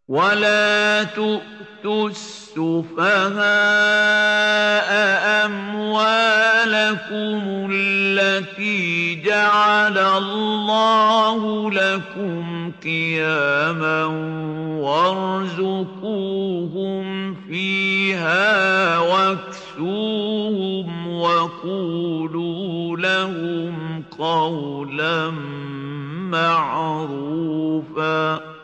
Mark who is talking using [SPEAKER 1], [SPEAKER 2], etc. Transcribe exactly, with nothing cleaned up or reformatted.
[SPEAKER 1] ولا تؤتوا السفهاء أموالكم التي جعل الله لكم قياما وارزقوهم فيها واكسوهم وقولوا لهم قولا معروفا